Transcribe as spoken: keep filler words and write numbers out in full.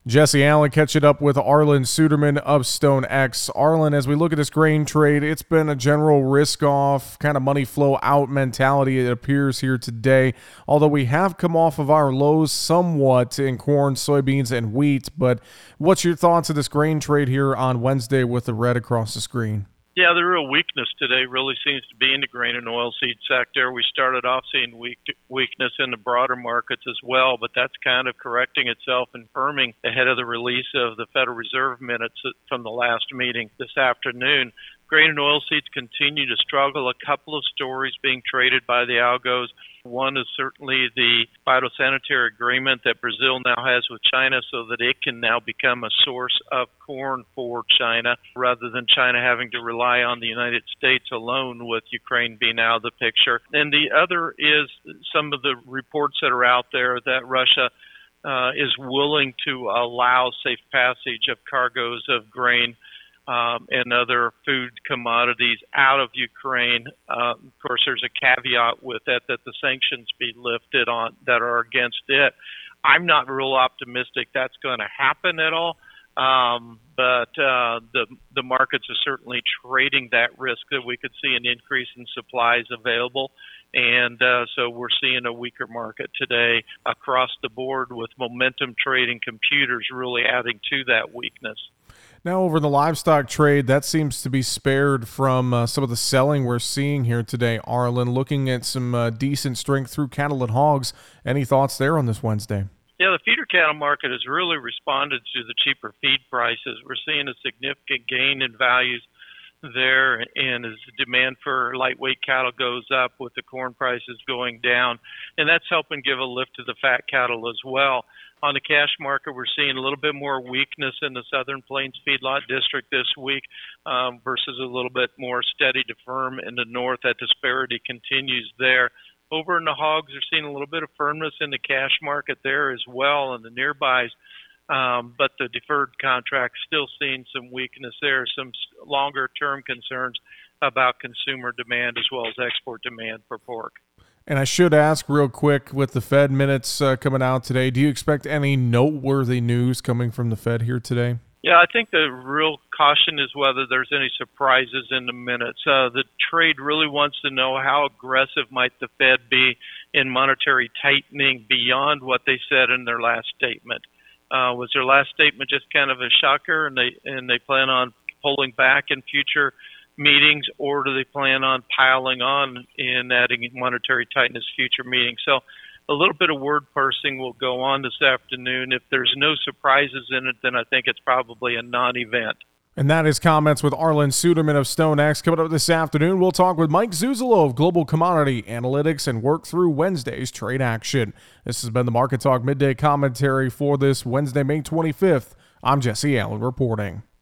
Jesse Allen catching up with Arlan Suderman of StoneX. Arlan, as we look at this grain trade, it's been a general risk-off, kind of money flow out mentality, it appears here today, although we have come off of our lows somewhat in corn, soybeans, and wheat. But what's your thoughts of this grain trade here on Wednesday with the red across the screen? Yeah, the real weakness today really seems to be in the grain and oilseed sector. We started off seeing weak, weakness in the broader markets as well, but that's kind of correcting itself and firming ahead of the release of the Federal Reserve minutes from the last meeting this afternoon. Grain and oilseeds continue to struggle. A couple of stories being traded by the algos. One is certainly the phytosanitary agreement that Brazil now has with China so that it can now become a source of corn for China rather than China having to rely on the United States alone with Ukraine being out of the picture. And the other is some of the reports that are out there that Russia uh, is willing to allow safe passage of cargoes of grain Um, and other food commodities out of Ukraine. Uh, of course, there's a caveat with that, that the sanctions be lifted on that are against it. I'm not real optimistic that's going to happen at all, um, but uh, the the markets are certainly trading that risk that we could see an increase in supplies available. And uh, so we're seeing a weaker market today across the board with momentum trading computers really adding to that weakness. Now over the livestock trade, that seems to be spared from uh, some of the selling we're seeing here today. Arlan, looking at some uh, decent strength through cattle and hogs. Any thoughts there on this Wednesday? Yeah, the feeder cattle market has really responded to the cheaper feed prices. We're seeing a significant gain in values there, and as the demand for lightweight cattle goes up with the corn prices going down, and that's helping give a lift to the fat cattle as well. On the cash market, we're seeing a little bit more weakness in the Southern Plains Feedlot District this week um, versus a little bit more steady to firm in the north. That disparity continues there. Over in the hogs, we're seeing a little bit of firmness in the cash market there as well and the nearbys. Um, but the deferred contract still seeing some weakness there, some longer-term concerns about consumer demand as well as export demand for pork. And I should ask real quick, with the Fed minutes uh, coming out today, do you expect any noteworthy news coming from the Fed here today? Yeah, I think the real caution is whether there's any surprises in the minutes. Uh, the trade really wants to know how aggressive might the Fed be in monetary tightening beyond what they said in their last statement. Uh, was their last statement just kind of a shocker, and they and they plan on pulling back in future meetings, or do they plan on piling on in adding monetary tightness future meetings? So a little bit of word parsing will go on this afternoon. If there's no surprises in it, then I think it's probably a non-event. And that is comments with Arlan Suderman of StoneX. Coming up this afternoon, we'll talk with Mike Zuzolo of Global Commodity Analytics and work through Wednesday's trade action. This has been the Market Talk Midday Commentary for this Wednesday, May twenty-fifth. I'm Jesse Allen reporting.